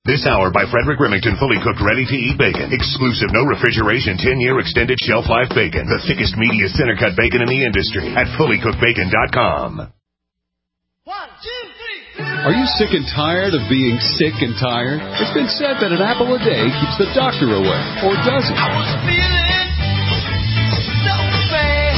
This hour by Frederick Remington, fully cooked, ready-to-eat bacon. Exclusive, no refrigeration, 10-year extended shelf life bacon. The thickest, meatiest center-cut bacon in the industry at fullycookedbacon.com. 1, 2, 3. Are you sick and tired of being sick and tired? It's been said that an apple a day keeps the doctor away, or does it? I was feeling so bad.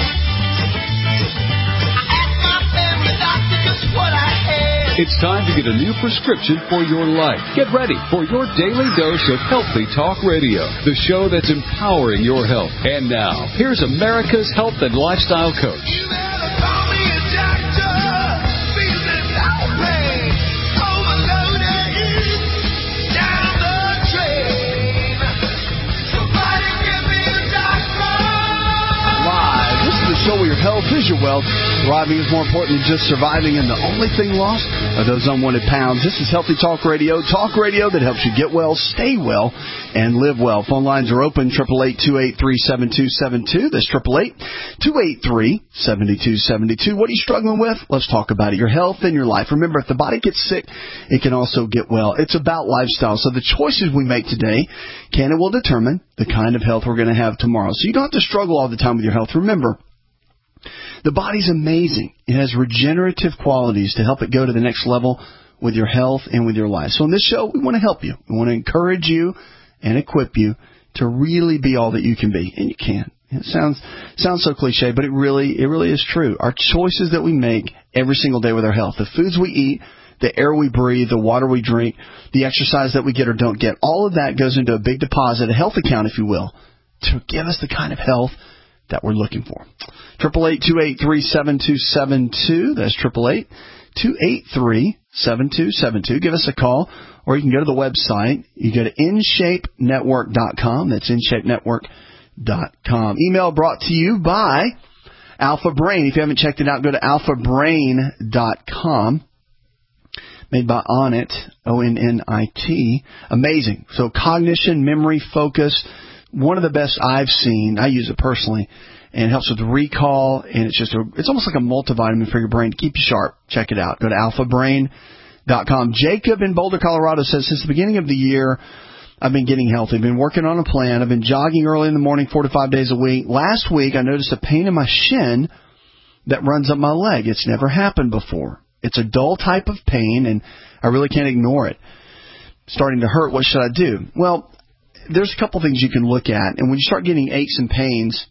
I asked my family doctor just what I had. It's time to get a new prescription for your life. Get ready for your daily dose of Healthy Talk Radio, the show that's empowering your health. And now, here's America's health and lifestyle coach. You better call me a doctor. Feeling lonely, overloaded, down the drain. Somebody give me a doctor. Live. This is the show where your health is your wealth. Thriving is more important than just surviving, and the only thing lost are those unwanted pounds. This is Healthy Talk Radio that helps you get well, stay well, and live well. Phone lines are open, 888-283-7272. That's 888-283-7272. What are you struggling with? Let's talk about it. Your health and your life. Remember, if the body gets sick, it can also get well. It's about lifestyle. So the choices we make today can and will determine the kind of health we're going to have tomorrow. So you don't have to struggle all the time with your health. Remember, the body's amazing. It has regenerative qualities to help it go to the next level with your health and with your life. So in this show, we want to help you. We want to encourage you and equip you to really be all that you can be. And you can. It sounds so cliche, but it really is true. Our choices that we make every single day with our health, the foods we eat, the air we breathe, the water we drink, the exercise that we get or don't get, all of that goes into a big deposit, a health account, if you will, to give us the kind of health that we're looking for. 888-283-7272. That's 888-283-7272. Give us a call, or you can go to the website. You go to InShapeNetwork.com. That's InShapeNetwork.com. Email brought to you by Alpha Brain. If you haven't checked it out, go to AlphaBrain.com. Made by Onnit, O-N-N-I-T. Amazing. So cognition, memory, focus, one of the best I've seen. I use it personally, and it helps with recall, and it's almost like a multivitamin for your brain to keep you sharp. Check it out. Go to alphabrain.com. Jacob in Boulder, Colorado says, since the beginning of the year, I've been getting healthy. I've been working on a plan. I've been jogging early in the morning 4 to 5 days a week. Last week, I noticed a pain in my shin that runs up my leg. It's never happened before. It's a dull type of pain, and I really can't ignore it. It's starting to hurt. What should I do? Well, there's a couple things you can look at, and when you start getting aches and pains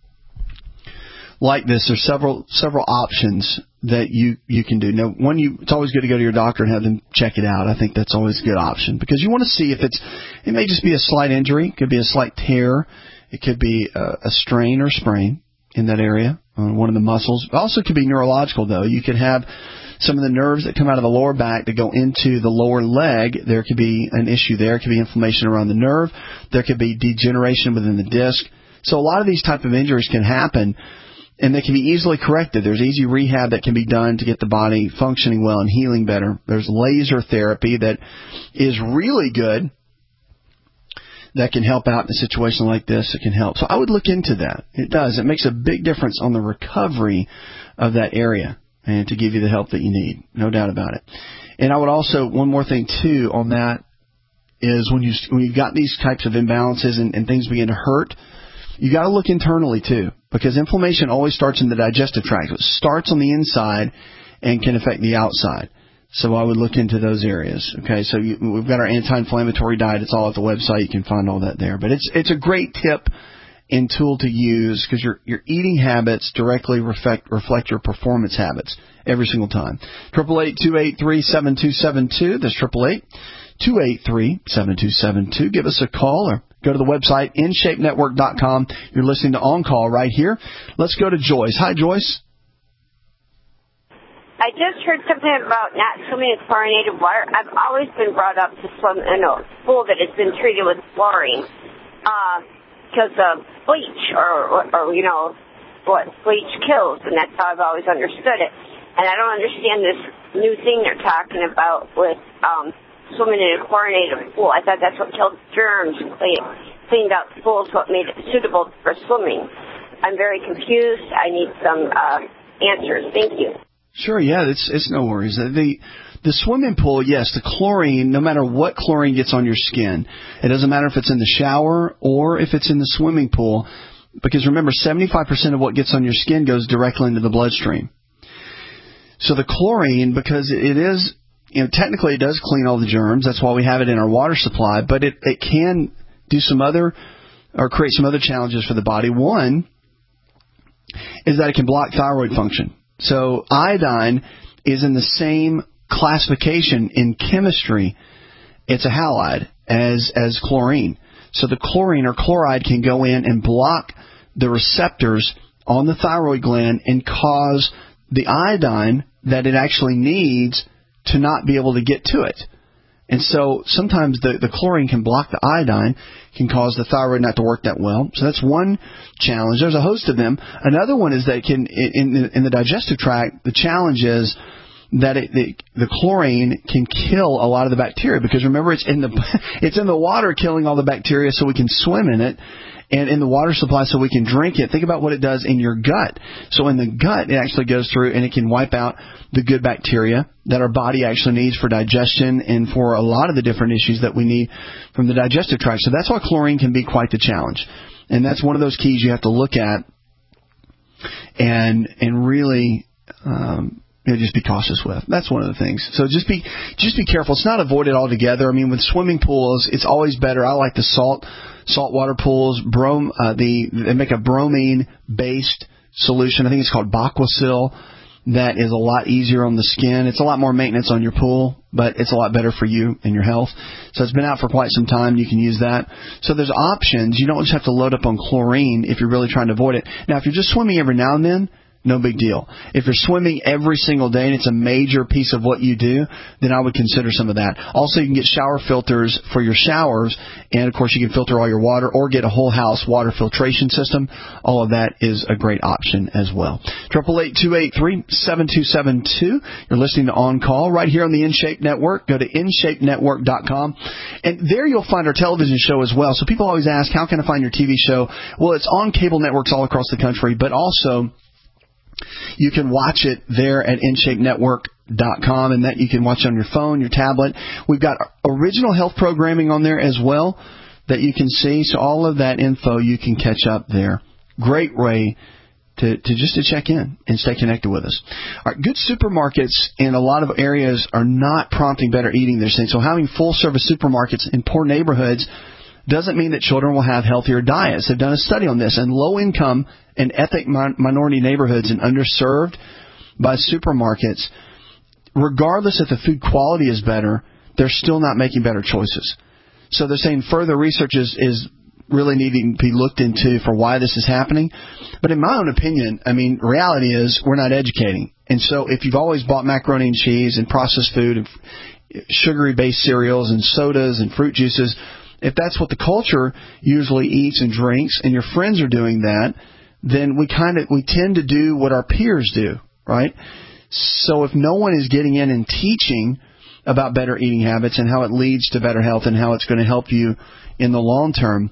like this, there's several options that you can do. Now, it's always good to go to your doctor and have them check it out. I think that's always a good option, because you want to see if it may just be a slight injury, it could be a slight tear, it could be a strain or sprain in that area on one of the muscles. It also could be neurological, though. You could have some of the nerves that come out of the lower back that go into the lower leg. There could be an issue there. It could be inflammation around the nerve. There could be degeneration within the disc. So a lot of these type of injuries can happen, and they can be easily corrected. There's easy rehab that can be done to get the body functioning well and healing better. There's laser therapy that is really good that can help out in a situation like this. It can help. So I would look into that. It does. It makes a big difference on the recovery of that area, and to give you the help that you need. No doubt about it. And I would also, one more thing, too, on that is when you've got these types of imbalances and things begin to hurt, you got to look internally, too, because inflammation always starts in the digestive tract. It starts on the inside and can affect the outside. So I would look into those areas. Okay, so we've got our anti-inflammatory diet. It's all at the website. You can find all that there. But it's a great tip and tool to use, because your eating habits directly reflect your performance habits every single time. 888-283-7272. That's 888-283-7272. Give us a call or go to the website, InShapeNetwork.com. You're listening to On Call right here. Let's go to Joyce. Hi, Joyce. I just heard something about not swimming in chlorinated water. I've always been brought up to swim in a pool that has been treated with chlorine. Because of bleach, or what bleach kills, and that's how I've always understood it. And I don't understand this new thing they're talking about with swimming in a chlorinated pool. I thought that's what killed germs, cleaned out the pools, what made it suitable for swimming. I'm very confused. I need some answers. Thank you. Sure, yeah, it's no worries. The the swimming pool, yes, the chlorine, no matter what chlorine gets on your skin, it doesn't matter if it's in the shower or if it's in the swimming pool, because remember, 75% of what gets on your skin goes directly into the bloodstream. So the chlorine, because it is, technically it does clean all the germs. That's why we have it in our water supply, but it can do some other, or create some other challenges for the body. One is that it can block thyroid function. So iodine is in the same classification in chemistry. It's a halide as chlorine. So the chlorine or chloride can go in and block the receptors on the thyroid gland and cause the iodine that it actually needs to not be able to get to it. And so sometimes the chlorine can block the iodine, can cause the thyroid not to work that well. So that's one challenge. There's a host of them. Another one is that in the digestive tract, the challenge is that the chlorine can kill a lot of the bacteria, because remember, it's in the water killing all the bacteria so we can swim in it, and in the water supply so we can drink it. Think about what it does in your gut. So in the gut, it actually goes through and it can wipe out the good bacteria that our body actually needs for digestion and for a lot of the different issues that we need from the digestive tract. So that's why chlorine can be quite the challenge. And that's one of those keys you have to look at and really just be cautious with. That's one of the things. So just be careful. It's not avoided altogether. I mean, with swimming pools, it's always better. I like the saltwater pools. They make a bromine-based solution. I think it's called Baquasil. That is a lot easier on the skin. It's a lot more maintenance on your pool, but it's a lot better for you and your health. So it's been out for quite some time. You can use that. So there's options. You don't just have to load up on chlorine if you're really trying to avoid it. Now, if you're just swimming every now and then, no big deal. If you're swimming every single day and it's a major piece of what you do, then I would consider some of that. Also, you can get shower filters for your showers, and of course you can filter all your water or get a whole house water filtration system. All of that is a great option as well. 888-283-7272. You're listening to On Call right here on the InShape Network. Go to InShapeNetwork.com, and there you'll find our television show as well. So people always ask, how can I find your TV show? Well, it's on cable networks all across the country, but also you can watch it there at InShapeNetwork.com, and that you can watch on your phone, your tablet. We've got original health programming on there as well that you can see. So all of that info you can catch up there. Great way to check in and stay connected with us. All right, good supermarkets in a lot of areas are not prompting better eating, they're saying. So having full-service supermarkets in poor neighborhoods doesn't mean that children will have healthier diets. They've done a study on this, and low-income and ethnic minority neighborhoods and underserved by supermarkets, regardless if the food quality is better, they're still not making better choices. So they're saying further research is really needing to be looked into for why this is happening. But in my own opinion, I mean, reality is we're not educating. And so if you've always bought macaroni and cheese and processed food and sugary-based cereals and sodas and fruit juices, if that's what the culture usually eats and drinks, and your friends are doing that, then we tend to do what our peers do, right? So if no one is getting in and teaching about better eating habits and how it leads to better health and how it's going to help you in the long term,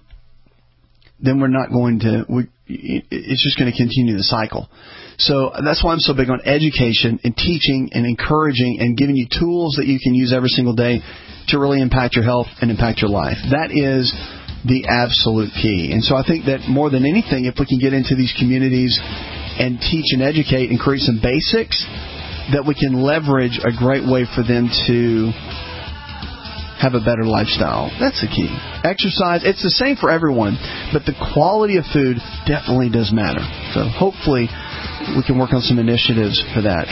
then we're not going to. It's just going to continue the cycle. So that's why I'm so big on education and teaching and encouraging and giving you tools that you can use every single day to really impact your health and impact your life. That is the absolute key. And so I think that more than anything, if we can get into these communities and teach and educate and create some basics, that we can leverage a great way for them to have a better lifestyle. That's the key. Exercise, it's the same for everyone, but the quality of food definitely does matter. So hopefully we can work on some initiatives for that.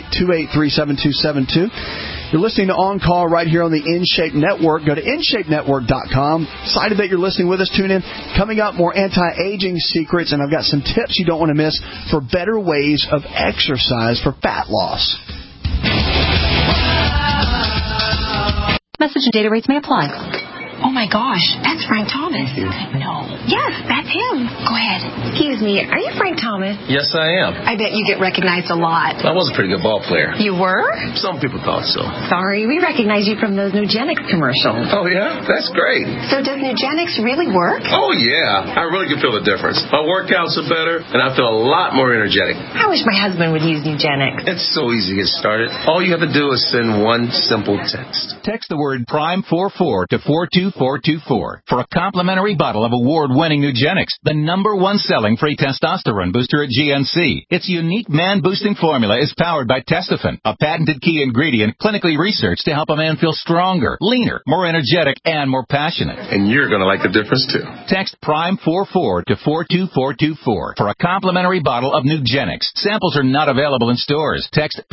888-283-7272. You're listening to On Call right here on the InShape Network. Go to InShapeNetwork.com. Excited that you're listening with us. Tune in. Coming up, more anti-aging secrets, and I've got some tips you don't want to miss for better ways of exercise for fat loss. Message and data rates may apply. Oh, my gosh. That's Frank Thomas. No. Yes, that's him. Go ahead. Excuse me. Are you Frank Thomas? Yes, I am. I bet you get recognized a lot. I was a pretty good ball player. You were? Some people thought so. Sorry, we recognize you from those Nugenix commercials. Oh, yeah? That's great. So does Nugenix really work? Oh, yeah. I really can feel the difference. My workouts are better, and I feel a lot more energetic. I wish my husband would use Nugenix. It's so easy to get started. All you have to do is send one simple text. Text the word PRIME44 to 42424 for a complimentary bottle of award-winning Nugenix, the #1 selling free testosterone booster at GNC. Its unique man-boosting formula is powered by Testofen, a patented key ingredient clinically researched to help a man feel stronger, leaner, more energetic, and more passionate. And you're going to like the difference, too. Text PRIME44 to 42424 for a complimentary bottle of Nugenix. Samples are not available in stores. Text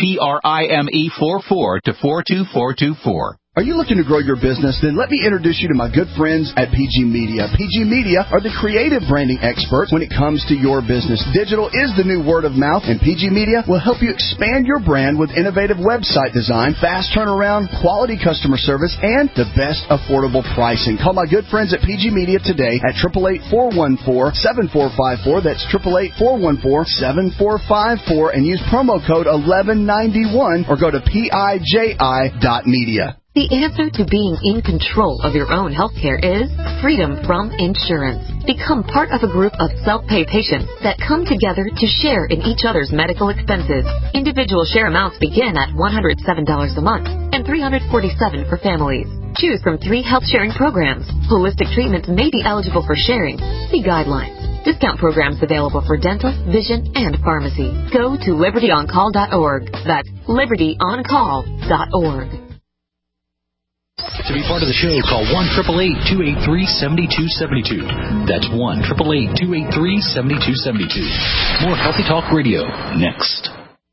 PRIME44 to 42424. Are you looking to grow your business? Then let me introduce you to my good friends at PG Media. PG Media are the creative branding experts when it comes to your business. Digital is the new word of mouth, and PG Media will help you expand your brand with innovative website design, fast turnaround, quality customer service, and the best affordable pricing. Call my good friends at PG Media today at 888-414-7454. That's 888-414-7454, and use promo code 1191 or go to PIJI.media. The answer to being in control of your own healthcare is freedom from insurance. Become part of a group of self-pay patients that come together to share in each other's medical expenses. Individual share amounts begin at $107 a month and $347 for families. Choose from 3 health-sharing programs. Holistic treatments may be eligible for sharing. See guidelines. Discount programs available for dental, vision, and pharmacy. Go to libertyoncall.org. That's libertyoncall.org. To be part of the show, call 1-888-283-7272. That's 1-888-283-7272. More Healthy Talk Radio next.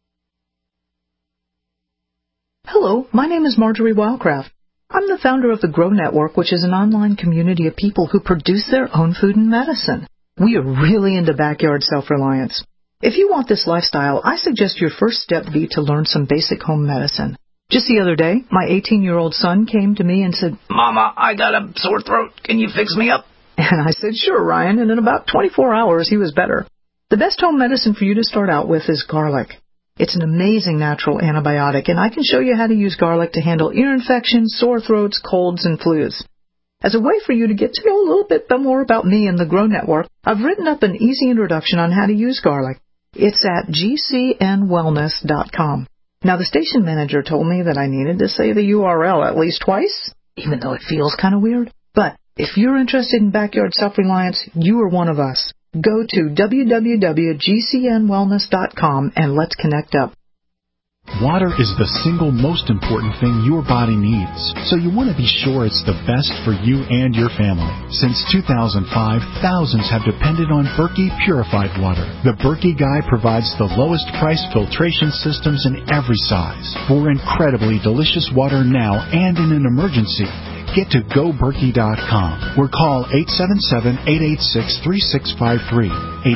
Hello, my name is Marjorie Wildcraft. I'm the founder of the Grow Network, which is an online community of people who produce their own food and medicine. We are really into backyard self-reliance. If you want this lifestyle, I suggest your first step be to learn some basic home medicine. Just the other day, my 18-year-old son came to me and said, "Mama, I got a sore throat. Can you fix me up?" And I said, "Sure, Ryan," and in about 24 hours, he was better. The best home medicine for you to start out with is garlic. It's an amazing natural antibiotic, and I can show you how to use garlic to handle ear infections, sore throats, colds, and flus. As a way for you to get to know a little bit more about me and the Grow Network, I've written up an easy introduction on how to use garlic. It's at gcnwellness.com. Now, the station manager told me that I needed to say the URL at least twice, even though it feels kind of weird. But if you're interested in backyard self-reliance, you are one of us. Go to www.gcnwellness.com and let's connect up. Water is the single most important thing your body needs, so you want to be sure it's the best for you and your family. Since 2005, thousands have depended on Berkey purified water. The Berkey Guy provides the lowest price filtration systems in every size for incredibly delicious water now and in an emergency. Get to GoBerkey.com or call 877-886-3653.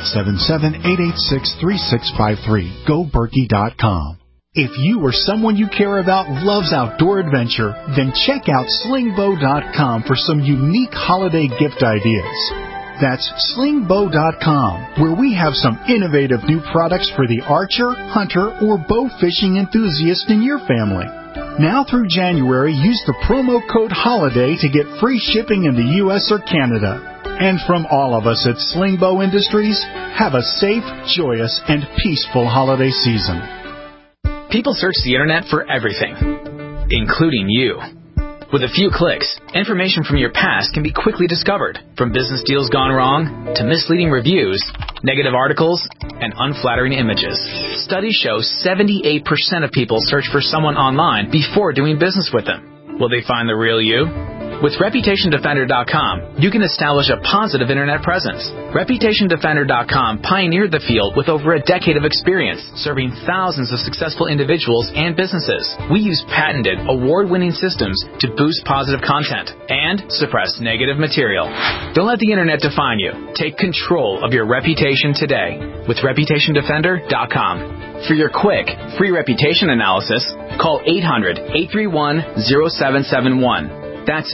877-886-3653. GoBerkey.com. If you or someone you care about loves outdoor adventure, then check out slingbow.com for some unique holiday gift ideas. That's slingbow.com, where we have some innovative new products for the archer, hunter, or bow fishing enthusiast in your family. Now through January, use the promo code HOLIDAY to get free shipping in the U.S. or Canada. And from all of us at Slingbow Industries, have a safe, joyous, and peaceful holiday season. People search the internet for everything, including you. With a few clicks, information from your past can be quickly discovered, from business deals gone wrong to misleading reviews, negative articles, and unflattering images. Studies show 78% of people search for someone online before doing business with them. Will they find the real you? With ReputationDefender.com, you can establish a positive internet presence. ReputationDefender.com pioneered the field with over a decade of experience, serving thousands of successful individuals and businesses. We use patented, award-winning systems to boost positive content and suppress negative material. Don't let the internet define you. Take control of your reputation today with ReputationDefender.com. For your quick, free reputation analysis, call 800-831-0771. That's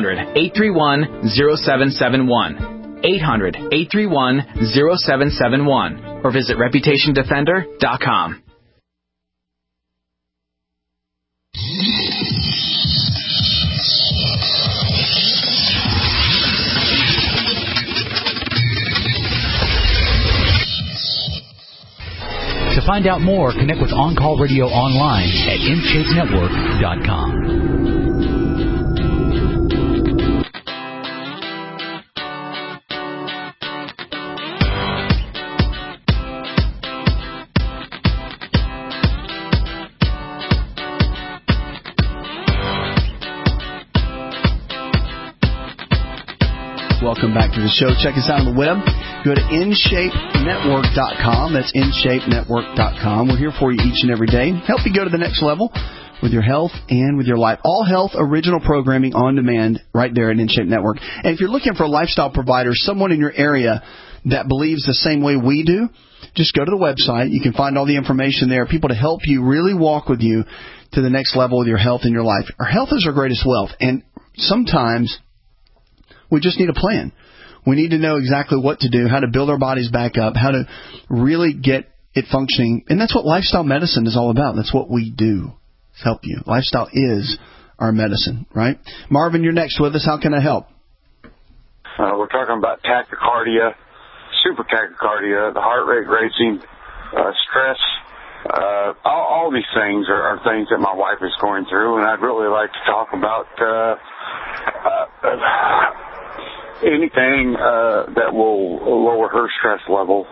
800-831-0771. 800-831-0771. Or visit ReputationDefender.com. To find out more, connect with On Call Radio online at InShapeNetwork.com. Welcome back to the show. Check us out on the web. Go to InShapeNetwork.com. That's InShapeNetwork.com. We're here for you each and every day. Help you go to the next level with your health and with your life. All health original programming on demand right there at InShape Network. And if you're looking for a lifestyle provider, someone in your area that believes the same way we do, just go to the website. You can find all the information there. People to help you really walk with you to the next level with your health and your life. Our health is our greatest wealth. And sometimes we just need a plan. We need to know exactly what to do, how to build our bodies back up, how to really get it functioning. And that's what lifestyle medicine is all about. That's what we do. It's help you. Lifestyle is our medicine, right? Marvin, you're next with us. How can I help? We're talking about tachycardia, super tachycardia, the heart rate racing, stress. All these things are things that my wife is going through, and I'd really like to talk about anything that will lower her stress level.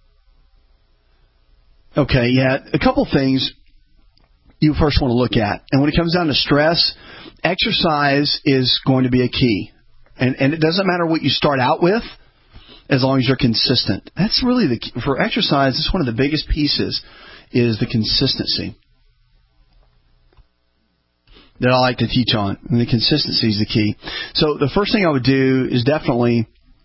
Okay, yeah. A couple things you first want to look at. And when it comes down to stress, exercise is going to be a key. And it doesn't matter what you start out with, as long as you're consistent. That's really the key. For exercise, it's one of the biggest pieces is the consistency that I like to teach on. And the consistency is the key. So the first thing I would do is definitely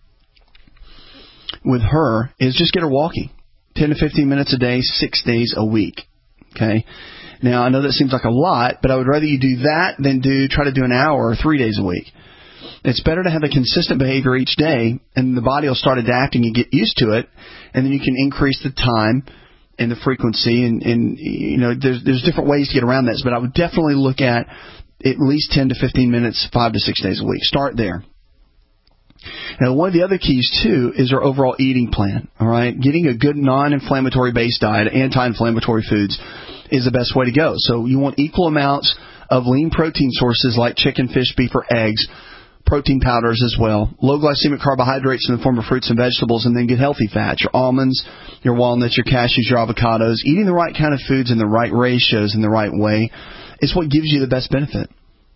with her is just get her walking 10 to 15 minutes a day, 6 days a week. Okay. Now, I know that seems like a lot, but I would rather you do that than try to do an hour 3 days a week. It's better to have a consistent behavior each day, and the body will start adapting and get used to it, and then you can increase the time and the frequency, and you know, there's different ways to get around this, but I would definitely look at least 10 to 15 minutes, 5 to 6 days a week. Start there. Now, one of the other keys, too, is our overall eating plan, all right? Getting a good non-inflammatory based diet, anti-inflammatory foods, is the best way to go. So you want equal amounts of lean protein sources like chicken, fish, beef, or eggs, protein powders as well, low glycemic carbohydrates in the form of fruits and vegetables, and then good healthy fats, your almonds, your walnuts, your cashews, your avocados. Eating the right kind of foods in the right ratios in the right way is what gives you the best benefit.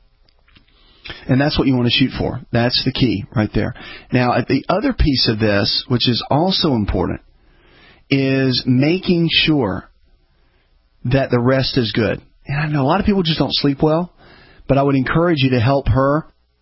And that's what you want to shoot for. That's the key right there. Now, the other piece of this, which is also important, is making sure that the rest is good. And I know a lot of people just don't sleep well, but I would encourage you to help her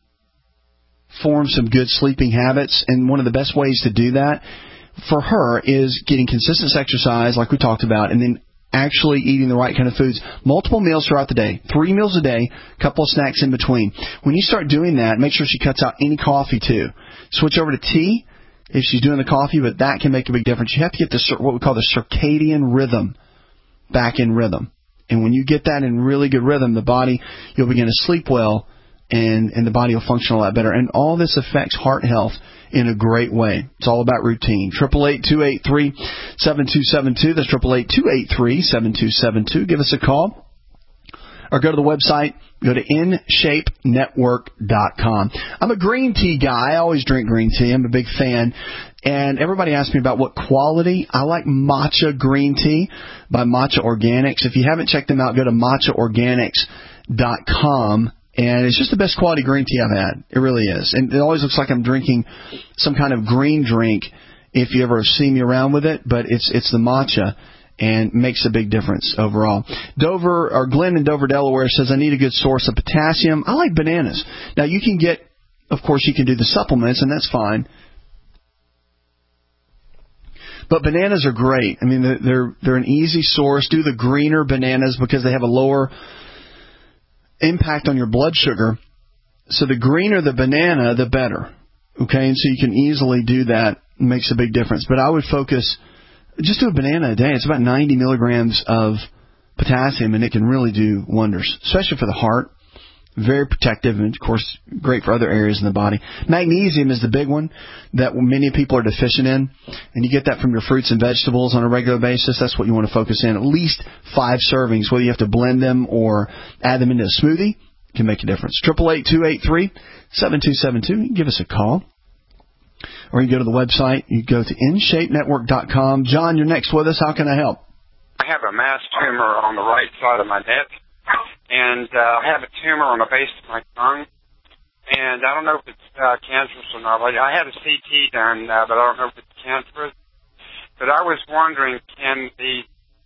form some good sleeping habits. And one of the best ways to do that for her is getting consistent exercise, like we talked about, and then actually eating the right kind of foods. Multiple meals throughout the day, 3 meals a day, a couple of snacks in between. When you start doing that, make sure she cuts out any coffee too. Switch over to tea if she's doing the coffee, but that can make a big difference. You have to get what we call the circadian rhythm back in rhythm. And when you get that in really good rhythm, the body, you'll begin to sleep well, and the body will function a lot better. And all this affects heart health in a great way. It's all about routine. 888-283-7272. That's 888-283-7272. Give us a call or go to the website. Go to InShapeNetwork.com. I'm a green tea guy. I always drink green tea. I'm a big fan. And everybody asks me about what quality. I like matcha green tea by Matcha Organics. If you haven't checked them out, go to matchaorganics.com. And it's just the best quality green tea I've had. It really is. And it always looks like I'm drinking some kind of green drink if you ever see me around with it. But it's the matcha and makes a big difference overall. Glenn in Dover, Delaware says, I need a good source of potassium. I like bananas. Now, you can get, of course, you can do the supplements, and that's fine. But bananas are great. I mean, they're an easy source. Do the greener bananas because they have a lower impact on your blood sugar, So the greener the banana, the better. Okay, and so you can easily do that. It makes a big difference. But I would focus, just do a banana a day. It's about 90 milligrams of potassium, and it can really do wonders, especially for the heart. Very protective, and of course, great for other areas in the body. Magnesium is the big one that many people are deficient in, and you get that from your fruits and vegetables on a regular basis. That's what you want to focus in. At least 5 servings, whether you have to blend them or add them into a smoothie, can make a difference. 888-283-7272. You can give us a call. Or you go to the website. You go to InShapeNetwork.com. John, you're next with us. How can I help? I have a mass tumor on the right side of my neck, and I have a tumor on the base of my tongue, and I don't know if it's cancerous or not. I had a CT done, but I don't know if it's cancerous. But I was wondering, can the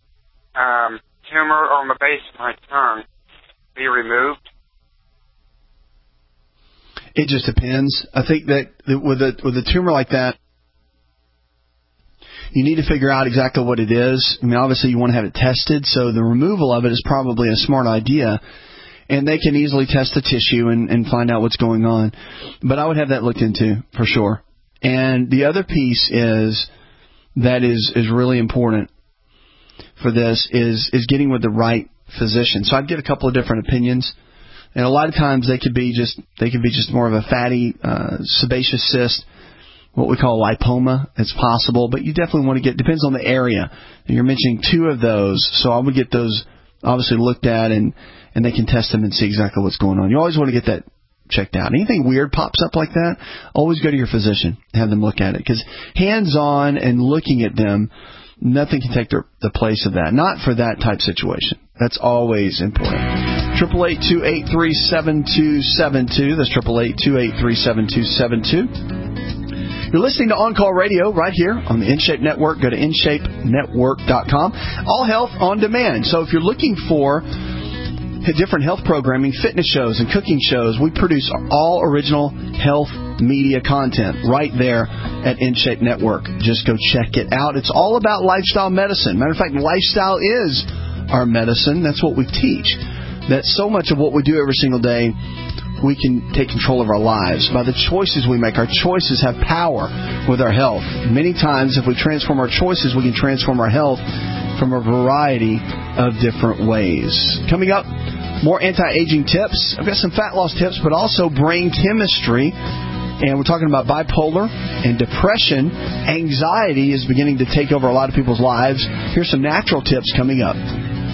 tumor on the base of my tongue be removed? It just depends. I think that with a tumor like that, you need to figure out exactly what it is. I mean, obviously you want to have it tested, so the removal of it is probably a smart idea. And they can easily test the tissue and find out what's going on. But I would have that looked into for sure. And the other piece is really important for this is getting with the right physician. So I'd get a couple of different opinions. And a lot of times they could be just more of a fatty sebaceous cyst, what we call lipoma. It's possible, but you definitely want to depends on the area. And you're mentioning 2 of those, so I would get those obviously looked at, and they can test them and see exactly what's going on. You always want to get that checked out. Anything weird pops up like that, always go to your physician, have them look at it, because hands-on and looking at them, nothing can take the place of that. Not for that type situation. That's always important. 888-283-7272. That's 888-283-7272. You're listening to On Call Radio right here on the InShape Network. Go to InShapeNetwork.com. All health on demand. So if you're looking for different health programming, fitness shows, and cooking shows, we produce all original health media content right there at InShape Network. Just go check it out. It's all about lifestyle medicine. Matter of fact, lifestyle is our medicine. That's what we teach. That so much of what we do every single day, we can take control of our lives by the choices we make. Our choices have power with our health. Many times, if we transform our choices, we can transform our health from a variety of different ways. Coming up, more anti-aging tips. I've got some fat loss tips, but also brain chemistry. And we're talking about bipolar and depression. Anxiety is beginning to take over a lot of people's lives. Here's some natural tips coming up.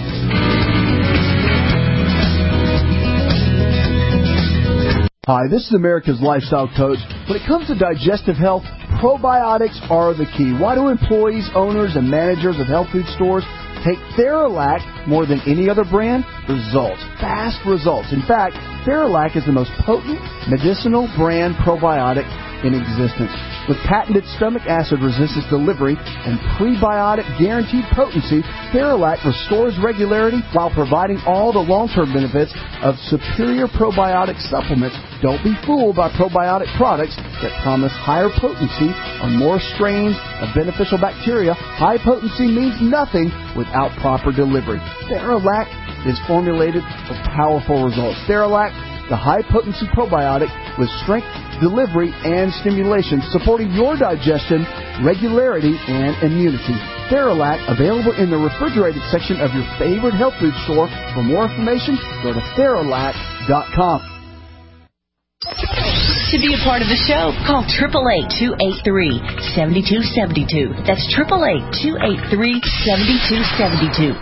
Hi, this is America's Lifestyle Coach. When it comes to digestive health, probiotics are the key. Why do employees, owners, and managers of health food stores take Theralac more than any other brand? Results. Fast results. In fact, Theralac is the most potent medicinal brand probiotic in existence. With patented stomach acid resistance delivery and prebiotic guaranteed potency, Theralac restores regularity while providing all the long-term benefits of superior probiotic supplements. Don't be fooled by probiotic products that promise higher potency on more strains of beneficial bacteria. High potency means nothing without proper delivery. Theralac is formulated for powerful results. Theralac, the high-potency probiotic with strength, delivery, and stimulation, supporting your digestion, regularity, and immunity. Theralac, available in the refrigerated section of your favorite health food store. For more information, go to Theralac.com. To be a part of the show, call 888-283-7272. That's 888-283-7272.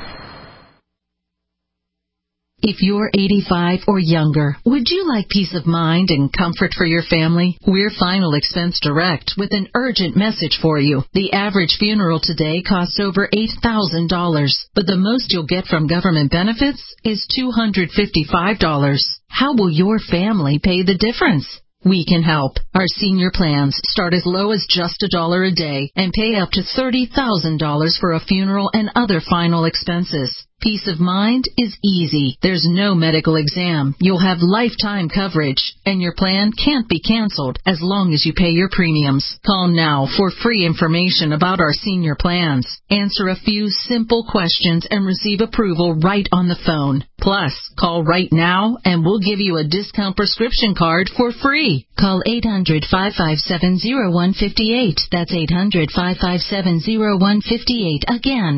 If you're 85 or younger, would you like peace of mind and comfort for your family? We're Final Expense Direct with an urgent message for you. The average funeral today costs over $8,000, but the most you'll get from government benefits is $255. How will your family pay the difference? We can help. Our senior plans start as low as just $1 a day and pay up to $30,000 for a funeral and other final expenses. Peace of mind is easy. There's no medical exam. You'll have lifetime coverage, and your plan can't be canceled as long as you pay your premiums. Call now for free information about our senior plans. Answer a few simple questions and receive approval right on the phone. Plus, call right now and we'll give you a discount prescription card for free. Call 800-557-0158. That's 800-557-0158. Again,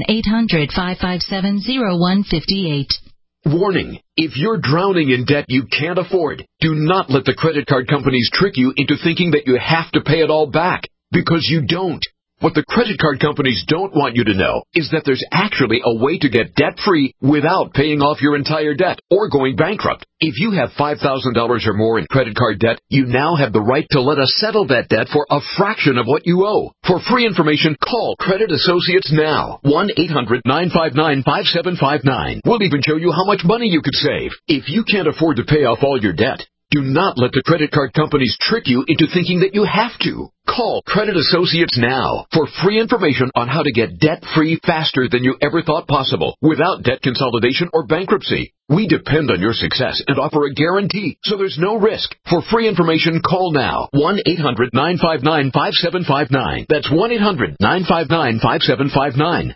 800-557-0158. Warning, if you're drowning in debt you can't afford, do not let the credit card companies trick you into thinking that you have to pay it all back, because you don't. What the credit card companies don't want you to know is that there's actually a way to get debt-free without paying off your entire debt or going bankrupt. If you have $5,000 or more in credit card debt, you now have the right to let us settle that debt for a fraction of what you owe. For free information, call Credit Associates now. 1-800-959-5759. We'll even show you how much money you could save. If you can't afford to pay off all your debt, do not let the credit card companies trick you into thinking that you have to. Call Credit Associates now for free information on how to get debt-free faster than you ever thought possible without debt consolidation or bankruptcy. We depend on your success and offer a guarantee, so there's no risk. For free information, call now. 1-800-959-5759. That's 1-800-959-5759.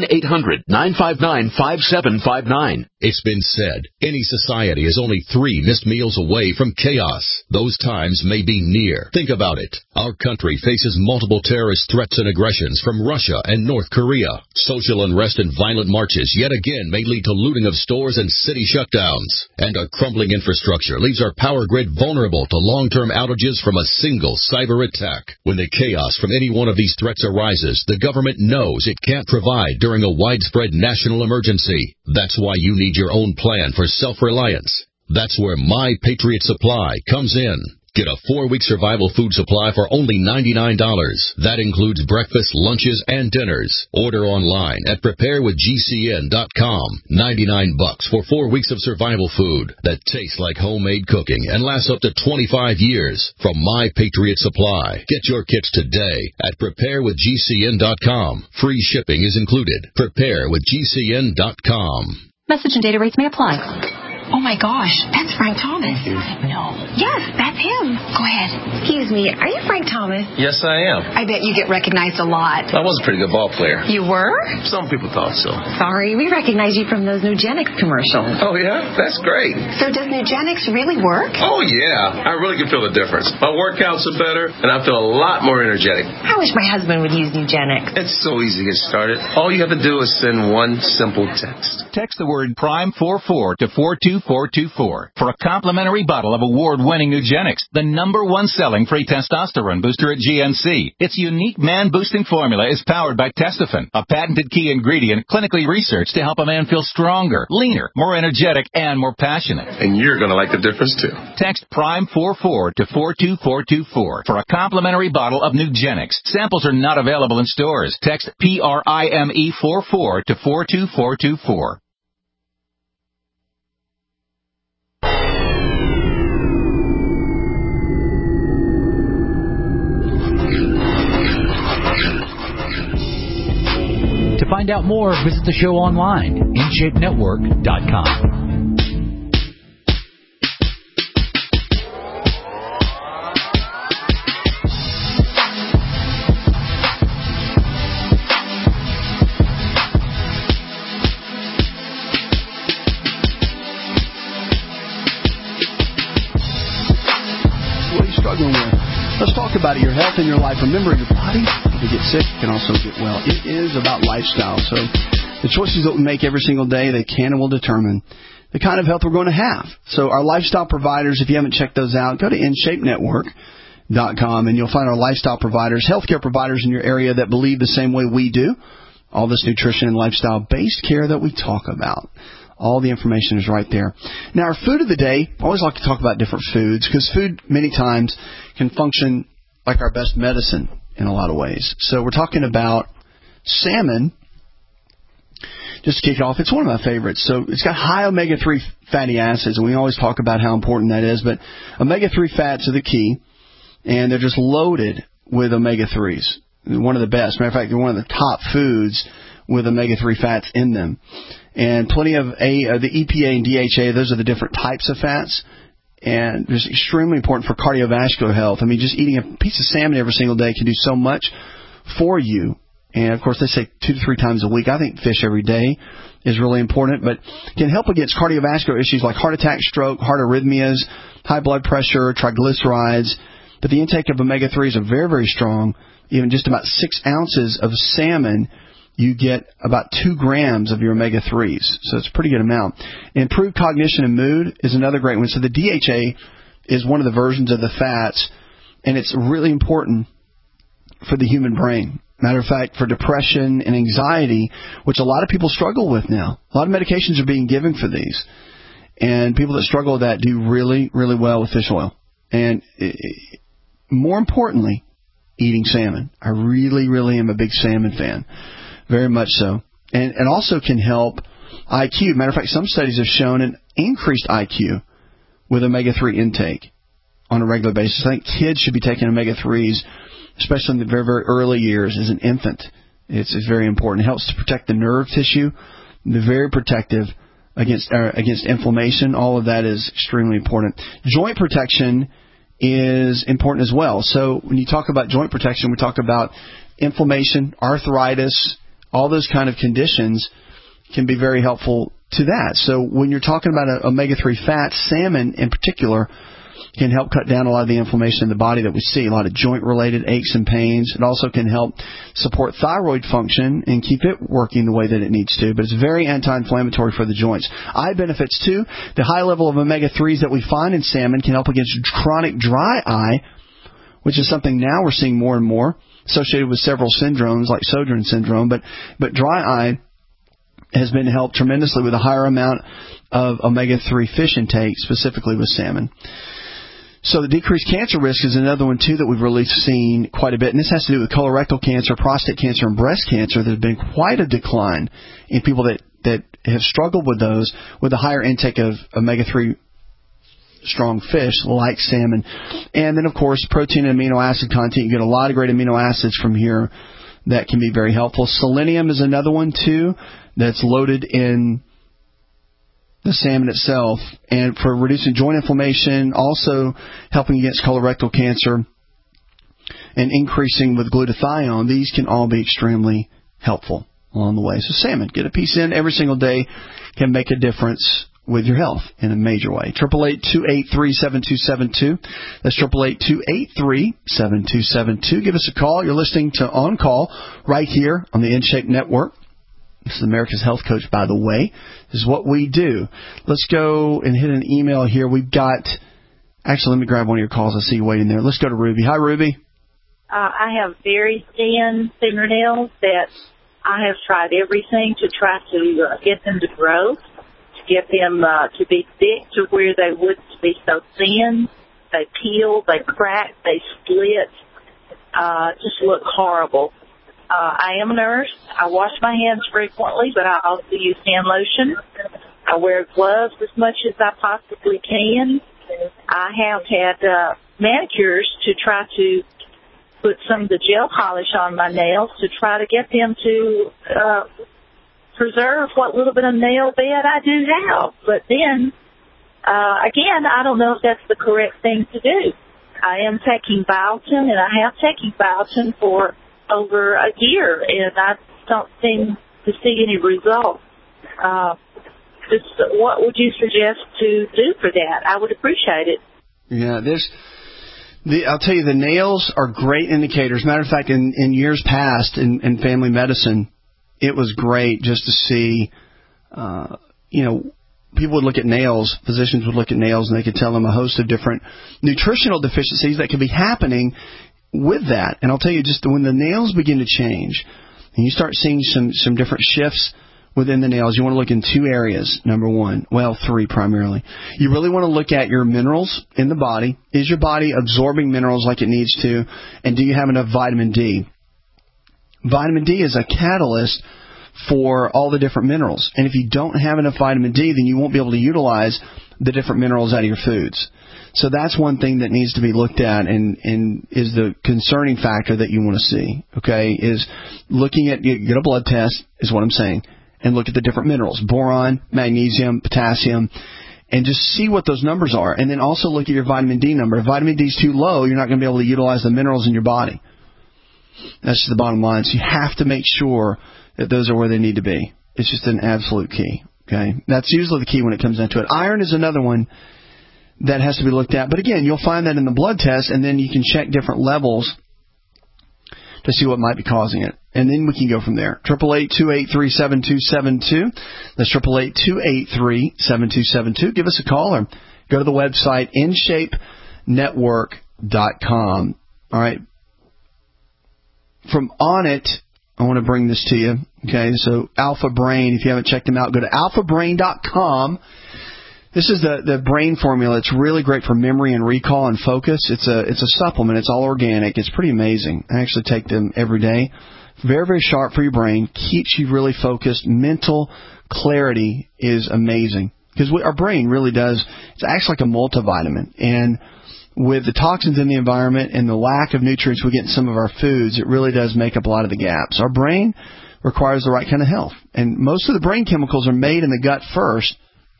1-800-959-5759. It's been said, any society is only 3 missed meals away from chaos. Those times may be near. Think about it. Our country faces multiple terrorist threats and aggressions from Russia and North Korea. Social unrest and violent marches yet again may lead to looting of stores and city shutdowns. And a crumbling infrastructure leaves our power grid vulnerable to long-term outages from a single cyber attack. When the chaos from any one of these threats arises, the government knows it can't provide during a widespread national emergency. That's why you need your own plan for self-reliance. That's where My Patriot Supply comes in. Get a 4-week survival food supply for only $99. That includes breakfast, lunches, and dinners. Order online at preparewithgcn.com. $99 for 4 weeks of survival food that tastes like homemade cooking and lasts up to 25 years from My Patriot Supply. Get your kits today at preparewithgcn.com. Free shipping is included. Preparewithgcn.com. Message and data rates may apply. Oh my gosh, that's Frank Thomas. No. Yes, that's him. Go ahead. Excuse me, are you Frank Thomas? Yes, I am. I bet you get recognized a lot. I was a pretty good ball player. You were? Some people thought so. Sorry, we recognize you from those Nugenics commercials. Oh, yeah? That's great. So does Nugenics really work? Oh, yeah. I really can feel the difference. My workouts are better, and I feel a lot more energetic. I wish my husband would use Nugenics. It's so easy to get started. All you have to do is send one simple text. Text the word PRIME44 to 42424 for a complimentary bottle of award-winning Nugenics, the #1 selling free testosterone booster at GNC. Its unique man-boosting formula is powered by Testofen, a patented key ingredient clinically researched to help a man feel stronger, leaner, more energetic, and more passionate. And you're going to like the difference, too. Text PRIME44 to 42424 for a complimentary bottle of Nugenics. Samples are not available in stores. Text PRIME44 to 42424. To find out more, visit the show online, InShapeNetwork.com. What are you struggling with? Let's talk about it. Your health and your life. Remember, your body can get sick, can also get well. It is about lifestyle. So the choices that we make every single day, they can and will determine the kind of health we're going to have. So our lifestyle providers, if you haven't checked those out, go to InShapeNetwork.com and you'll find our lifestyle providers, healthcare providers in your area that believe the same way we do. All this nutrition and lifestyle-based care that we talk about. All the information is right there. Now, our food of the day, I always like to talk about different foods because food many times can function like our best medicine in a lot of ways. So we're talking about salmon. Just to kick it off, it's one of my favorites. So it's got high omega-3 fatty acids, and we always talk about how important that is. But omega-3 fats are the key, and they're just loaded with omega-3s. One of the best. Matter of fact, they're one of the top foods with omega-3 fats in them. And plenty of the EPA and DHA, those are the different types of fats. And it's extremely important for cardiovascular health. I mean, just eating a piece of salmon every single day can do so much for you. And, of course, they say 2 to 3 times a week. I think fish every day is really important, but can help against cardiovascular issues like heart attack, stroke, heart arrhythmias, high blood pressure, triglycerides. But the intake of omega-3s are very, very strong. Even just about 6 ounces of salmon, you get about 2 grams of your omega-3s. So it's a pretty good amount. Improved cognition and mood is another great one. So the DHA is one of the versions of the fats, and it's really important for the human brain. Matter of fact, for depression and anxiety, which a lot of people struggle with now. A lot of medications are being given for these. And people that struggle with that do really, really well with fish oil. And more importantly, eating salmon. I really, really am a big salmon fan. Very much so. And also can help IQ. Matter of fact, some studies have shown an increased IQ with omega-3 intake on a regular basis. I think kids should be taking omega-3s, especially in the very, very early years as an infant. It's very important. It helps to protect the nerve tissue. They're very protective against inflammation. All of that is extremely important. Joint protection is important as well. So when you talk about joint protection, we talk about inflammation, arthritis, all those kind of conditions can be very helpful to that. So when you're talking about omega-3 fats, salmon in particular can help cut down a lot of the inflammation in the body that we see, a lot of joint-related aches and pains. It also can help support thyroid function and keep it working the way that it needs to, but it's very anti-inflammatory for the joints. Eye benefits, too. The high level of omega-3s that we find in salmon can help against chronic dry eye, which is something now we're seeing more and more, associated with several syndromes like Sjögren syndrome, but dry eye has been helped tremendously with a higher amount of omega-3 fish intake, specifically with salmon. So the decreased cancer risk is another one, too, that we've really seen quite a bit. And this has to do with colorectal cancer, prostate cancer, and breast cancer. There's been quite a decline in people that have struggled with those with a higher intake of omega-3 strong fish like salmon. And then, of course, protein and amino acid content. You get a lot of great amino acids from here that can be very helpful. Selenium is another one, too, that's loaded in the salmon itself, and for reducing joint inflammation, also helping against colorectal cancer, and increasing with glutathione. These can all be extremely helpful along the way. So salmon, get a piece in every single day, can make a difference with your health in a major way. 888-283-7272. That's 888-283-7272. Give us a call. You're listening to On Call right here on the InShape Network. This is America's Health Coach, by the way. This is what we do. Let's go and hit an email here. We've got... Actually, let me grab one of your calls. I see you waiting there. Let's go to Ruby. Hi, Ruby. I have very thin fingernails that I have tried everything to try to get them to grow, to get them to be thick to where they wouldn't be so thin. They peel, they crack, they split, just look horrible. I am a nurse. I wash my hands frequently, but I also use hand lotion. I wear gloves as much as I possibly can. I have had manicures to try to put some of the gel polish on my nails to try to get them to preserve what little bit of nail bed I do have. But then, again, I don't know if that's the correct thing to do. I am taking Biotin, and I have taken Biotin for over a year, and I don't seem to see any results. What would you suggest to do for that? I would appreciate it. Yeah, I'll tell you, the nails are great indicators. Matter of fact, in years past in family medicine, it was great just to see, people would look at nails, physicians would look at nails, and they could tell them a host of different nutritional deficiencies that could be happening with that. And I'll tell you, just when the nails begin to change and you start seeing some different shifts within the nails, you want to look in 2 areas. Number 1, 3 primarily. You really want to look at your minerals in the body. Is your body absorbing minerals like it needs to? And do you have enough vitamin D? Vitamin D is a catalyst for all the different minerals. And if you don't have enough vitamin D, then you won't be able to utilize the different minerals out of your foods. So that's one thing that needs to be looked at and is the concerning factor that you want to see, okay, is looking at, get a blood test is what I'm saying, and look at the different minerals, boron, magnesium, potassium, and just see what those numbers are. And then also look at your vitamin D number. If vitamin D is too low, you're not going to be able to utilize the minerals in your body. That's just the bottom line. So you have to make sure that those are where they need to be. It's just an absolute key. Okay, that's usually the key when it comes down to it. Iron is another one that has to be looked at. But again, you'll find that in the blood test, and then you can check different levels to see what might be causing it. And then we can go from there. 888-283-7272. That's 888-283-7272. Give us a call or go to the website, InShapeNetwork.com. All right. From Onnit, I want to bring this to you. Okay, so Alpha Brain, if you haven't checked them out, go to alphabrain.com. This is the brain formula. It's really great for memory and recall and focus. It's a supplement. It's all organic. It's pretty amazing. I actually take them every day. Very, very sharp for your brain. Keeps you really focused. Mental clarity is amazing. Because our brain really does, it acts like a multivitamin. And with the toxins in the environment and the lack of nutrients we get in some of our foods, it really does make up a lot of the gaps. Our brain requires the right kind of health. And most of the brain chemicals are made in the gut first.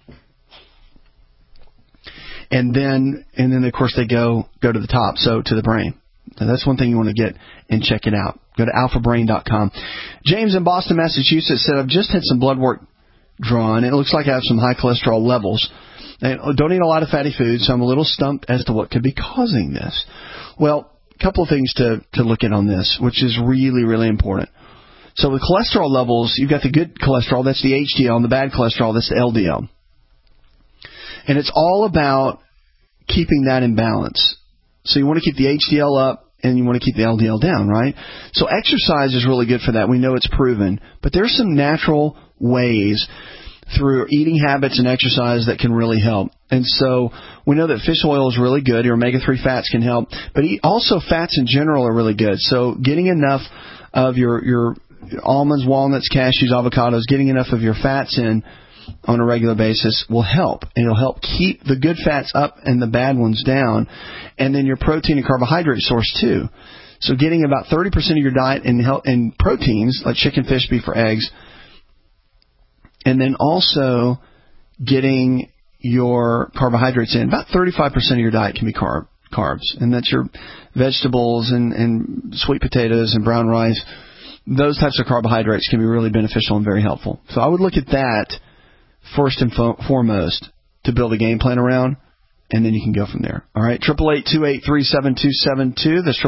And then of course they go to the top, so to the brain. So that's one thing you want to get and check it out. Go to alphabrain.com. James in Boston, Massachusetts said, I've just had some blood work drawn, and it looks like I have some high cholesterol levels. I don't eat a lot of fatty foods, so I'm a little stumped as to what could be causing this. Well, a couple of things to look at on this, which is really, really important. So with cholesterol levels, you've got the good cholesterol, that's the HDL, and the bad cholesterol, that's the LDL. And it's all about keeping that in balance. So you want to keep the HDL up and you want to keep the LDL down, right? So exercise is really good for that. We know it's proven. But there's some natural ways through eating habits and exercise that can really help. And so we know that fish oil is really good. Your omega-3 fats can help. But also fats in general are really good. So getting enough of your almonds, walnuts, cashews, avocados, getting enough of your fats in on a regular basis will help. And it'll help keep the good fats up and the bad ones down. And then your protein and carbohydrate source too. So getting about 30% of your diet in proteins, like chicken, fish, beef, or eggs. And then also getting your carbohydrates in. About 35% of your diet can be carbs. And that's your vegetables and sweet potatoes and brown rice. Those types of carbohydrates can be really beneficial and very helpful. So I would look at that first and foremost to build a game plan around, and then you can go from there. All right, 888-283-7272. That's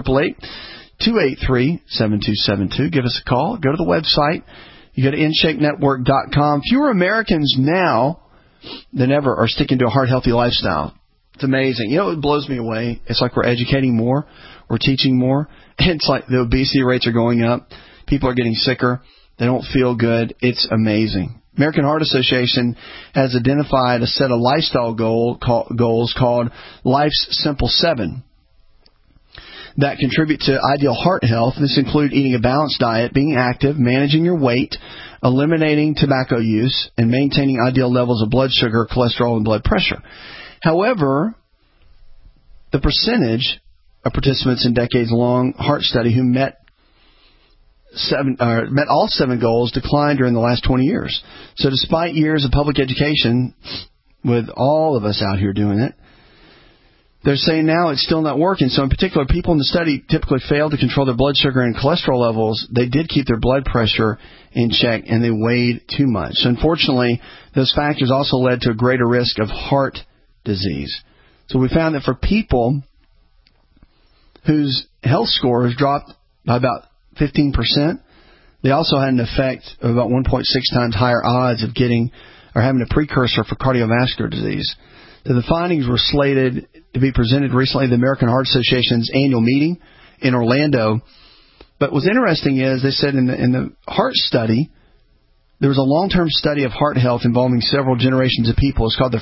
888-283-7272. Give us a call. Go to the website. You go to InShapeNetwork.com. Fewer Americans now than ever are sticking to a heart-healthy lifestyle. It's amazing. You know what blows me away? It's like we're educating more. We're teaching more. It's like the obesity rates are going up. People are getting sicker. They don't feel good. It's amazing. American Heart Association has identified a set of lifestyle goals called Life's Simple 7 that contribute to ideal heart health. This includes eating a balanced diet, being active, managing your weight, eliminating tobacco use, and maintaining ideal levels of blood sugar, cholesterol, and blood pressure. However, the percentage of participants in decades-long heart study who met all 7 goals declined during the last 20 years. So despite years of public education, with all of us out here doing it, they're saying now it's still not working. So in particular, people in the study typically failed to control their blood sugar and cholesterol levels. They did keep their blood pressure in check, and they weighed too much. So unfortunately, those factors also led to a greater risk of heart disease. So we found that for people whose health score has dropped by about 15%, they also had an effect of about 1.6 times higher odds of getting or having a precursor for cardiovascular disease. So the findings were slated to be presented recently at the American Heart Association's annual meeting in Orlando. But what's interesting is they said in the heart study, there was a long-term study of heart health involving several generations of people. It's called the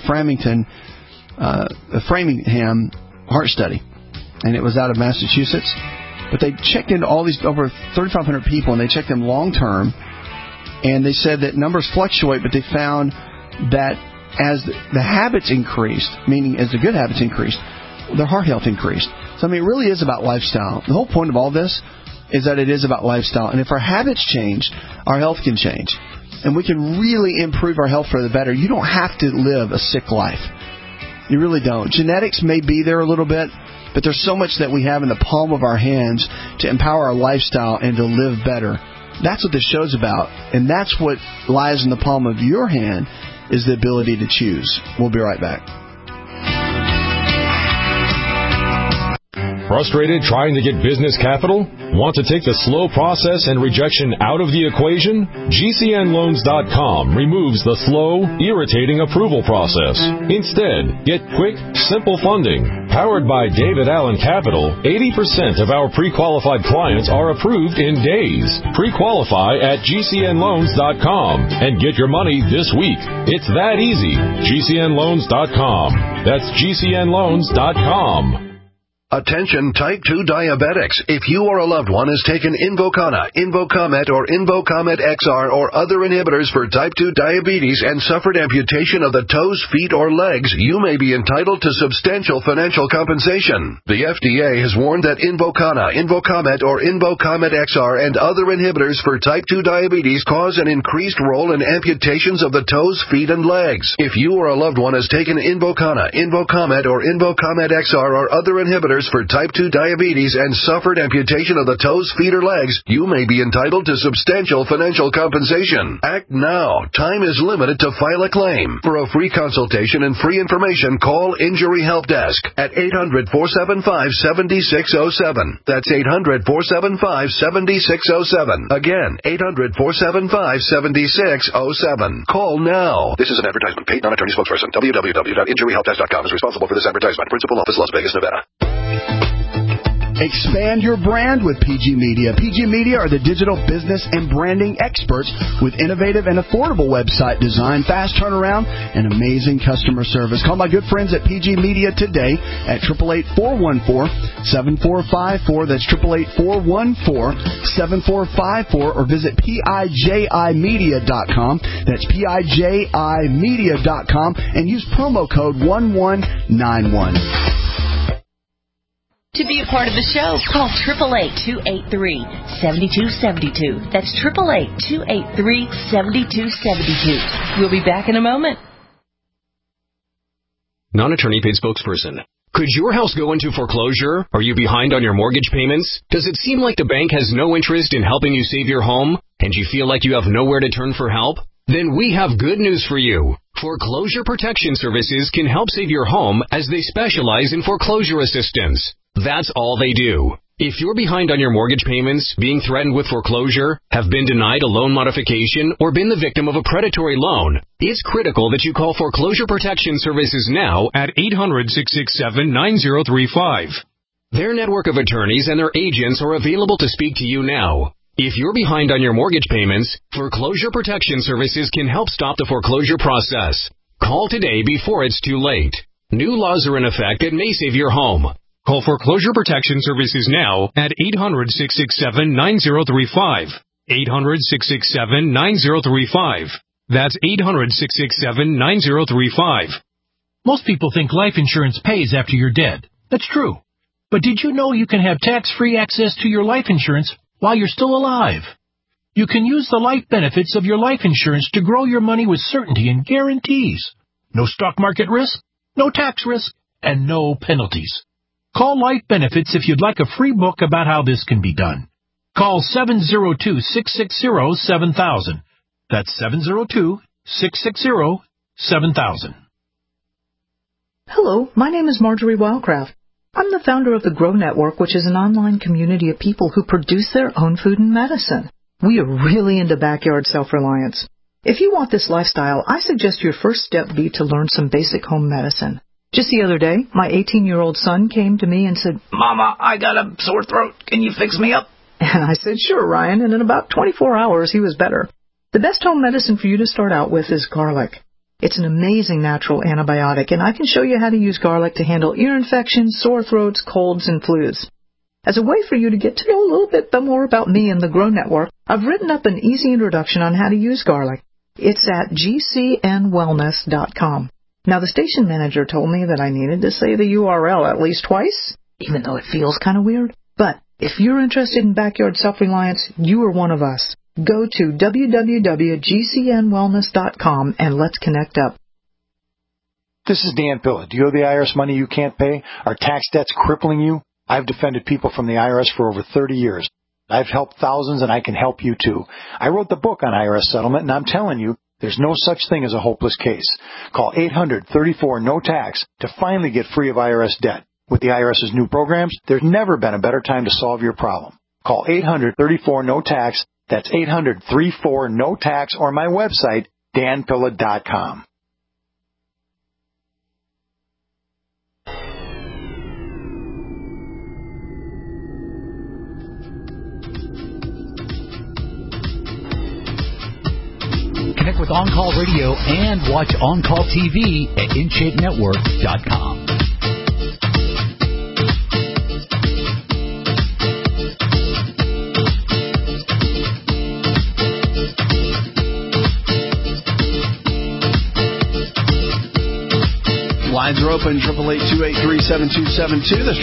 Framingham Heart Study, and it was out of Massachusetts. But they checked into all these over 3,500 people, and they checked them long-term, and they said that numbers fluctuate, but they found that as the habits increased, meaning as the good habits increased, their heart health increased. So, I mean, it really is about lifestyle. The whole point of all this is that it is about lifestyle. And if our habits change, our health can change. and we can really improve our health for the better. You don't have to live a sick life. You really don't. Genetics may be there a little bit, but there's so much that we have in the palm of our hands to empower our lifestyle and to live better. That's what this show's about, and that's what lies in the palm of your hand, is the ability to choose. We'll be right back. Frustrated trying to get business capital? Want to take the slow process and rejection out of the equation? GCNLoans.com removes the slow, irritating approval process. Instead, get quick, simple funding. Powered by David Allen Capital, 80% of our pre-qualified clients are approved in days. Pre-qualify at GCNLoans.com and get your money this week. It's that easy. GCNLoans.com. That's GCNLoans.com. Attention type 2 diabetics. If you or a loved one has taken Invokana, Invocomet, or Invocomet XR or other inhibitors for type 2 diabetes and suffered amputation of the toes, feet, or legs, you may be entitled to substantial financial compensation. The FDA has warned that Invokana, Invocomet, or Invocomet XR and other inhibitors for type 2 diabetes cause an increased role in amputations of the toes, feet, and legs. If you or a loved one has taken Invokana, Invocomet, or Invocomet XR or other inhibitors for type 2 diabetes and suffered amputation of the toes, feet, or legs, you may be entitled to substantial financial compensation. Act now. Time is limited to file a claim. For a free consultation and free information, call Injury Help Desk at 800-475-7607. That's 800-475-7607. Again, 800-475-7607. Call now. This is an advertisement. Paid non-attorney spokesperson. www.injuryhelpdesk.com is responsible for this advertisement. Principal office, Las Vegas, Nevada. Expand your brand with PG Media. PG Media are the digital business and branding experts with innovative and affordable website design, fast turnaround, and amazing customer service. Call my good friends at PG Media today at 888-414-7454. That's 888-414-7454, or visit PIJImedia.com. That's PIJImedia.com, and use promo code 1191. To be a part of the show, call 888-283-7272. That's 888-283-7272. We'll be back in a moment. Non-attorney paid spokesperson. Could your house go into foreclosure? Are you behind on your mortgage payments? Does it seem like the bank has no interest in helping you save your home, and you feel like you have nowhere to turn for help? Then we have good news for you. Foreclosure Protection Services can help save your home, as they specialize in foreclosure assistance. That's all they do. If you're behind on your mortgage payments, being threatened with foreclosure, have been denied a loan modification, or been the victim of a predatory loan, it's critical that you call Foreclosure Protection Services now at 800-667-9035. Their network of attorneys and their agents are available to speak to you now. If you're behind on your mortgage payments, Foreclosure Protection Services can help stop the foreclosure process. Call today before it's too late. New laws are in effect that may save your home. Call Foreclosure Protection Services now at 800-667-9035. 800-667-9035. That's 800-667-9035. Most people think life insurance pays after you're dead. That's true. But did you know you can have tax-free access to your life insurance while you're still alive? You can use the life benefits of your life insurance to grow your money with certainty and guarantees. No stock market risk, no tax risk, and no penalties. Call Life Benefits if you'd like a free book about how this can be done. Call 702-660-7000. That's 702-660-7000. Hello, my name is Marjorie Wildcraft. I'm the founder of the Grow Network, which is an online community of people who produce their own food and medicine. We are really into backyard self-reliance. If you want this lifestyle, I suggest your first step be to learn some basic home medicine. Just the other day, my 18-year-old son came to me and said, "Mama, I got a sore throat. Can you fix me up?" And I said, "Sure, Ryan," and in about 24 hours, he was better. The best home medicine for you to start out with is garlic. It's an amazing natural antibiotic, and I can show you how to use garlic to handle ear infections, sore throats, colds, and flus. As a way for you to get to know a little bit more about me and the Grow Network, I've written up an easy introduction on how to use garlic. It's at gcnwellness.com. Now, the station manager told me that I needed to say the URL at least twice, even though it feels kind of weird. But if you're interested in backyard self-reliance, you are one of us. Go to www.gcnwellness.com and let's connect up. This is Dan Pilla. Do you owe the IRS money you can't pay? Are tax debts crippling you? I've defended people from the IRS for over 30 years. I've helped thousands, and I can help you too. I wrote the book on IRS settlement, and I'm telling you, there's no such thing as a hopeless case. Call 800-34-NO-TAX to finally get free of IRS debt. With the IRS's new programs, there's never been a better time to solve your problem. Call 800-34-NO-TAX. That's 800-34-NO-TAX, or my website, danpilla.com. Connect with On Call Radio and watch On Call TV at InShapeNetwork.com. Lines are open, 888-283-7272. That's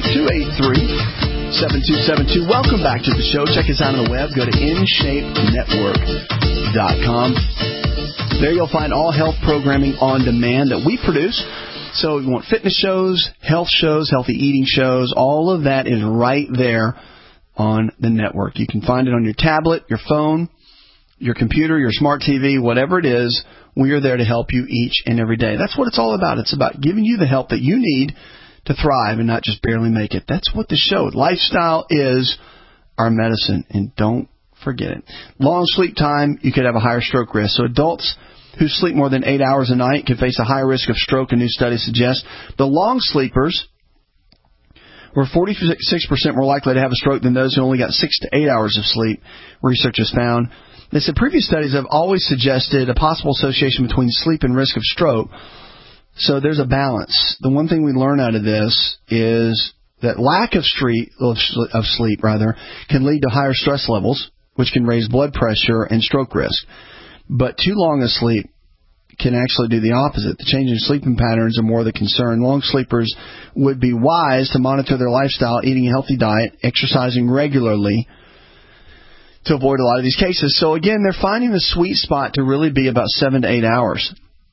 888-283-7272. Welcome back to the show. Check us out on the web. Go to InShapeNetwork.com. There you'll find all health programming on demand that we produce. So if you want fitness shows, healthy eating shows, all of that is right there on the network. You can find it on your tablet, your phone, your computer, your smart TV, whatever it is. We are there to help you each and every day. That's what it's all about. It's about giving you the help that you need to thrive and not just barely make it. That's what the show. Lifestyle is our medicine, and don't forget it. Long sleep time, you could have a higher stroke risk. So adults who sleep more than 8 hours a night can face a higher risk of stroke, a new study suggests. The long sleepers were 46% more likely to have a stroke than those who only got 6 to 8 hours of sleep, researchers found. They said previous studies have always suggested a possible association between sleep and risk of stroke. So there's a balance. The one thing we learn out of this is that lack of sleep can lead to higher stress levels, which can raise blood pressure and stroke risk. But too long a sleep can actually do the opposite. The change in sleeping patterns are more the concern. Long sleepers would be wise to monitor their lifestyle, eating a healthy diet, exercising regularly, to avoid a lot of these cases. So again, they're finding the sweet spot to really be about 7 to 8 hours.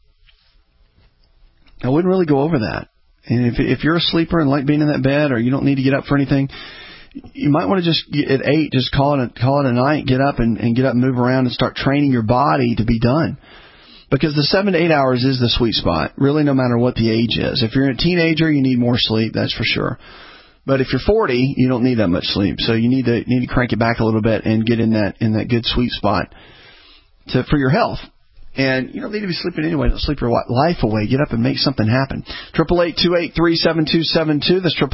I wouldn't really go over that. And if you're a sleeper and like being in that bed, or you don't need to get up for anything, you might want to just at 8, just call it a night, get up and get up and move around and start training your body to be done. Because the 7 to 8 hours is the sweet spot, really, no matter what the age is. If you're a teenager, you need more sleep, that's for sure. But if you're 40, you don't need that much sleep. So you need to crank it back a little bit and get in that good sweet spot for your health. And you don't need to be sleeping anyway. Don't sleep your life away. Get up and make something happen. 888-283-7272. That's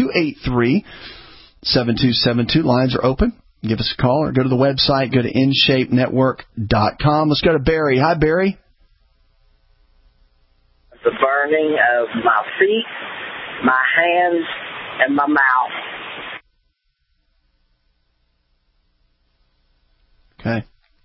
888-283-7272. Lines are open. Give us a call or go to the website. Go to InShapeNetwork.com. Let's go to Barry. Hi, Barry. The burning of my feet, my hands, and my mouth. Okay.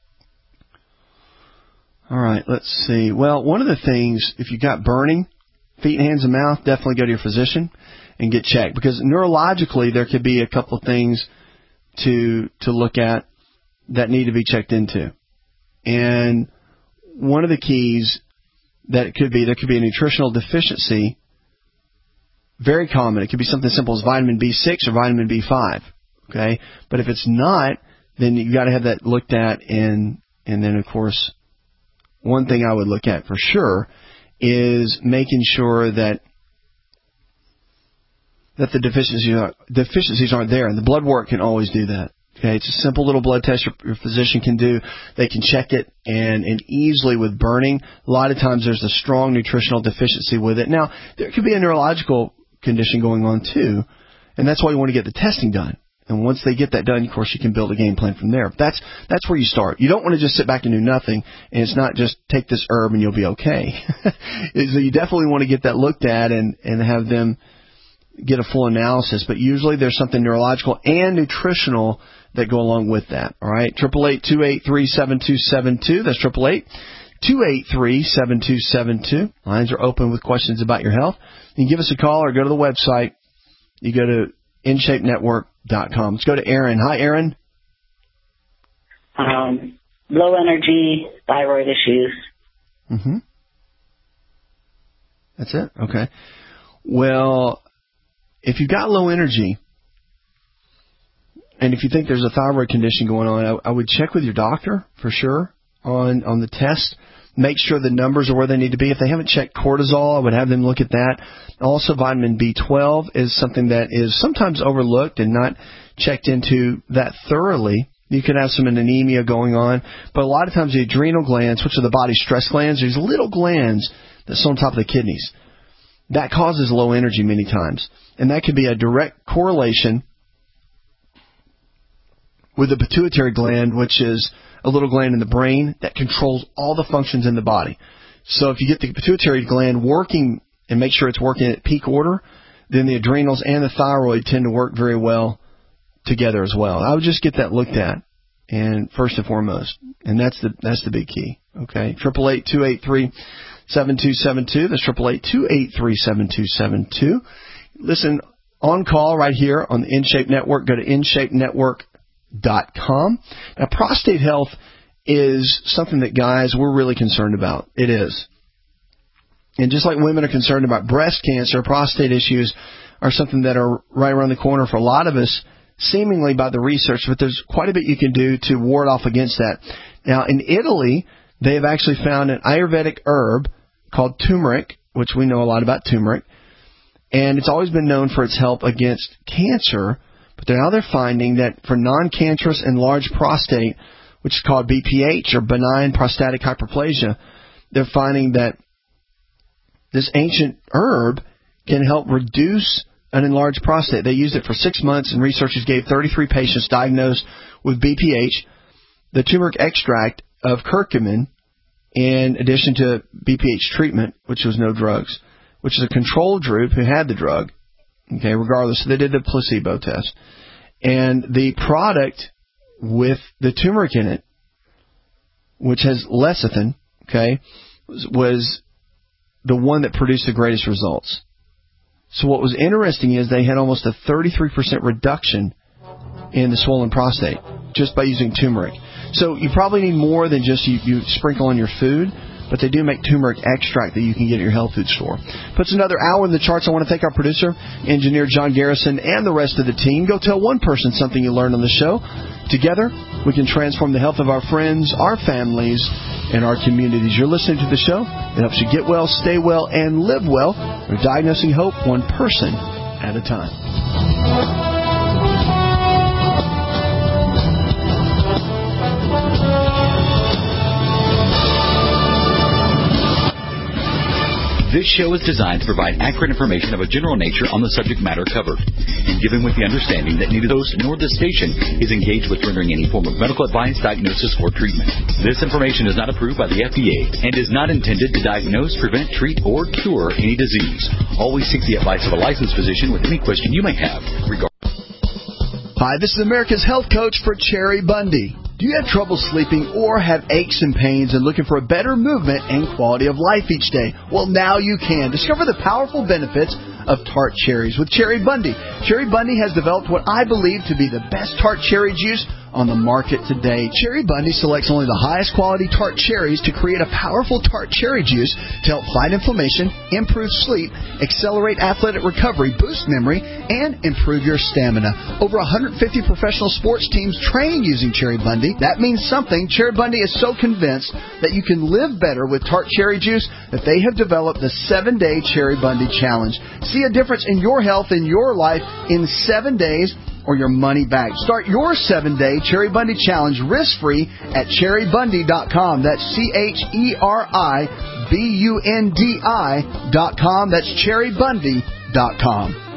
All right, let's see. Well, one of the things, if you've got burning, feet, hands, and mouth, definitely go to your physician and get checked. Because neurologically, there could be a couple of things to look at that need to be checked into. And one of the keys that it could be, there could be a nutritional deficiency. Very common. It could be something simple as vitamin B6 or vitamin B5. Okay? But if it's not, then you've got to have that looked at. And then, of course, one thing I would look at for sure is making sure that the deficiencies aren't there. And the blood work can always do that. Okay? It's a simple little blood test your physician can do. They can check it, and easily with burning, a lot of times there's a strong nutritional deficiency with it. Now, there could be a neurological condition going on too, and that's why you want to get the testing done. And once they get that done, of course, you can build a game plan from there. That's where you start. You don't want to just sit back and do nothing, and it's not just take this herb and you'll be okay. So you definitely want to get that looked at and have them get a full analysis. But usually there's something neurological and nutritional that go along with that. All right, 888-283-7272. That's 888-283-7272. Lines are open with questions about your health. You can give us a call or go to the website. You go to InShapeNetwork.com. Let's go to Aaron. Hi, Aaron. low energy, thyroid issues. Mm-hmm. That's it? Okay. Well, if you've got low energy, and if you think there's a thyroid condition going on, I would check with your doctor for sure on the test. Make sure the numbers are where they need to be. If they haven't checked cortisol, I would have them look at that. Also, vitamin B12 is something that is sometimes overlooked and not checked into that thoroughly. You could have some anemia going on. But a lot of times the adrenal glands, which are the body's stress glands, these little glands that sit on top of the kidneys, that causes low energy many times. And that could be a direct correlation with the pituitary gland, which is a little gland in the brain that controls all the functions in the body. So if you get the pituitary gland working and make sure it's working at peak order, then the adrenals and the thyroid tend to work very well together as well. I would just get that looked at, and first and foremost, and that's the big key. Okay, 888-283-7272. That's 888-283-7272. Listen on call right here on the InShape Network. Go to InShapeNetwork.com. Now, prostate health is something that, guys, we're really concerned about. It is. And just like women are concerned about breast cancer, prostate issues are something that are right around the corner for a lot of us, seemingly by the research, but there's quite a bit you can do to ward off against that. Now, in Italy, they have actually found an Ayurvedic herb called turmeric, which we know a lot about turmeric, and it's always been known for its help against cancer. But now they're finding that for non-cancerous enlarged prostate, which is called BPH or benign prostatic hyperplasia, they're finding that this ancient herb can help reduce an enlarged prostate. They used it for 6 months, and researchers gave 33 patients diagnosed with BPH the turmeric extract of curcumin in addition to BPH treatment, which was no drugs, which is a control group who had the drug. Okay, regardless, so they did the placebo test. And the product with the turmeric in it, which has lecithin, okay, was the one that produced the greatest results. So what was interesting is they had almost a 33% reduction in the swollen prostate just by using turmeric. So you probably need more than just you sprinkle on your food, but they do make turmeric extract that you can get at your health food store. Puts another hour in the charts. I want to thank our producer, engineer John Garrison, and the rest of the team. Go tell one person something you learned on the show. Together, we can transform the health of our friends, our families, and our communities. You're listening to the show. It helps you get well, stay well, and live well. We're diagnosing hope one person at a time. This show is designed to provide accurate information of a general nature on the subject matter covered, and given with the understanding that neither host nor the station is engaged with rendering any form of medical advice, diagnosis, or treatment. This information is not approved by the FDA and is not intended to diagnose, prevent, treat, or cure any disease. Always seek the advice of a licensed physician with any question you may have regarding. Hi, this is America's Health Coach for Cherry Bundy. Do you have trouble sleeping or have aches and pains and looking for a better movement and quality of life each day? Well, now you can. Discover the powerful benefits of tart cherries with Cherry Bundy. Cherry Bundy has developed what I believe to be the best tart cherry juice on the market today. Cherry Bundy selects only the highest quality tart cherries to create a powerful tart cherry juice to help fight inflammation, improve sleep, accelerate athletic recovery, boost memory, and improve your stamina. Over 150 professional sports teams train using Cherry Bundy. That means something. Cherry Bundy is so convinced that you can live better with tart cherry juice that they have developed the 7-Day Cherry Bundy Challenge. See a difference in your health and your life in 7 days or your money back. Start your 7-Day Cherry Bundy Challenge risk-free at cherrybundy.com. That's CherryBundi.com. That's cherrybundy.com.